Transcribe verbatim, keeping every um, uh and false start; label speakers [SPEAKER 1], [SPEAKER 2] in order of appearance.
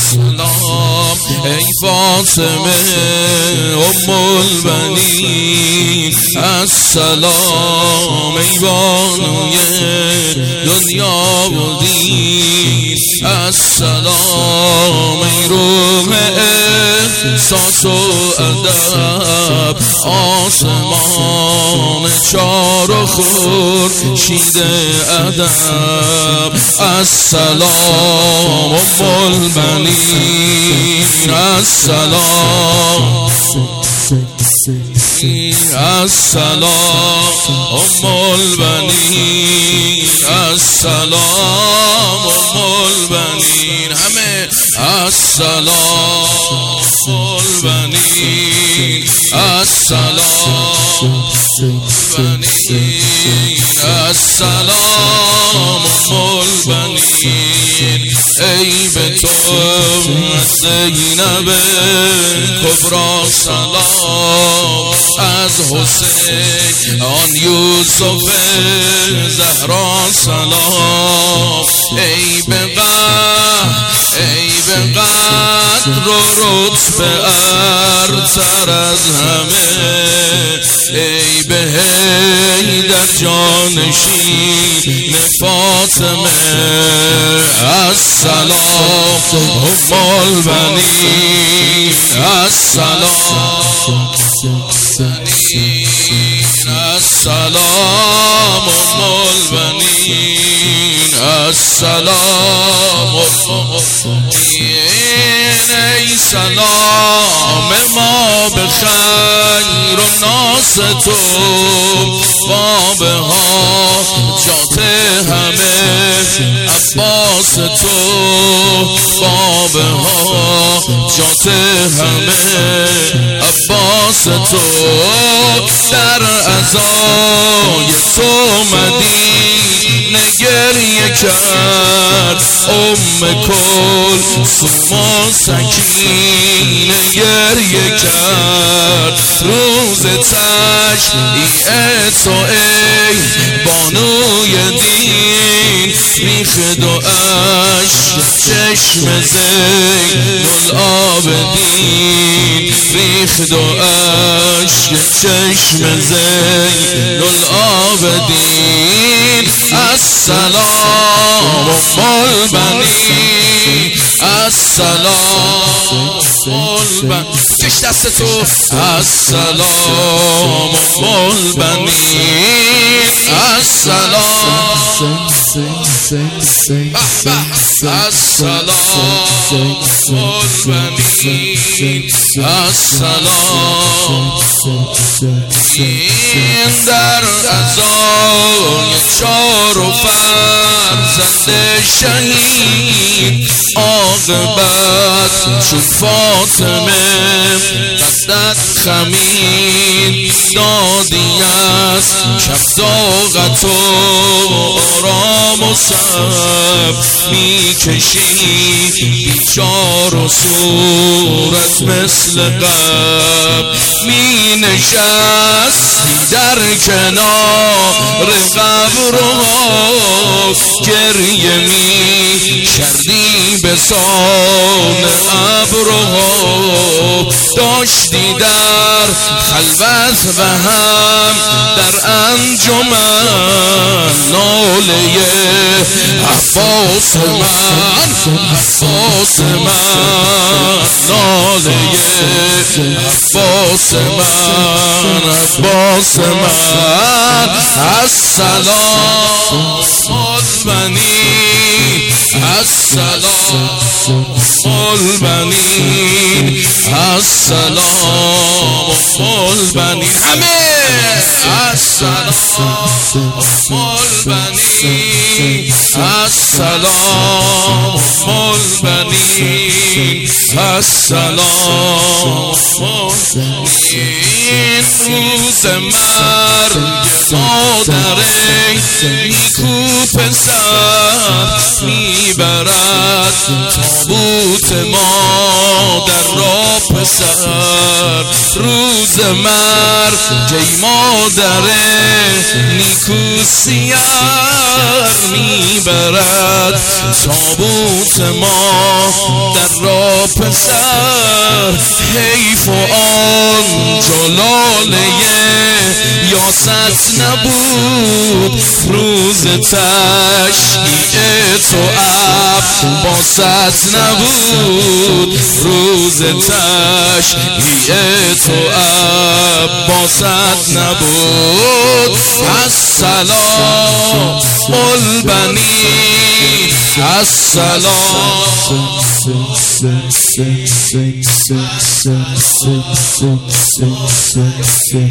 [SPEAKER 1] السلام ای فاطمه ام البنین السلام ای بانوی دنیا و دین السلام ای روح احساس و ادب آسمان چار و خورشید ادب السلام ام البنین السلام السلام ام البنین السلام ام البنین همه السلام ام البنین السلام البنین السلام ام البنین ای به تو زینب کبری سلام از حسین آن یوسف زهرا سلام ای به قهر ای به قدر و رتبه ارتر از همه ای به حیدر جانشین فاطمه السلام ام البنین السلام السلام ام البنین السلام ای سلام ما به خیر و ناس تو باب ها جات همه عباس تو باب ها جات همه عباس تو در عزای تو مدینه گریه کرد ام کل سوما سکینه گریه کرد روز تشییع تو ای بانوی دین ریخ دو اشک چشم زین العابدین ریخ دو اشک چشم زین العابدین السلام ام البنین السلام کش دست تو السلام ام البنین السلام السلام البنین السلام این در عزای چار و فرزند شهید عاقبت چون فاطمه قدت خمید دادی از شب داغت و آرام و سب می کشید بیچار و صورت مثل قبل می نشستی در کنار قبرها گریه می کردی به سان ابرها داشتی در خلوت و هم در انجمن ناله عباس من عباس من ناله عباس من عباس من السلام البنین السلام البنین السلام البنین همه السلام البنین السلام البنین السلام البنین روز مرگ مادر نیکو پسر میبرد تابوت مادر را پسر روز مر جی مادر نیکو سیر میبرد تابوت ما در را پسر حیف و آن جلاله یاست نبود روز تشییع تو عباست نبود روز تشییع تو عباست نبود السلام البنی السلام